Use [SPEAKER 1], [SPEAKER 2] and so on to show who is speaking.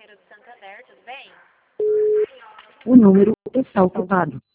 [SPEAKER 1] número do Santander, tudo bem?
[SPEAKER 2] O número está ocupado.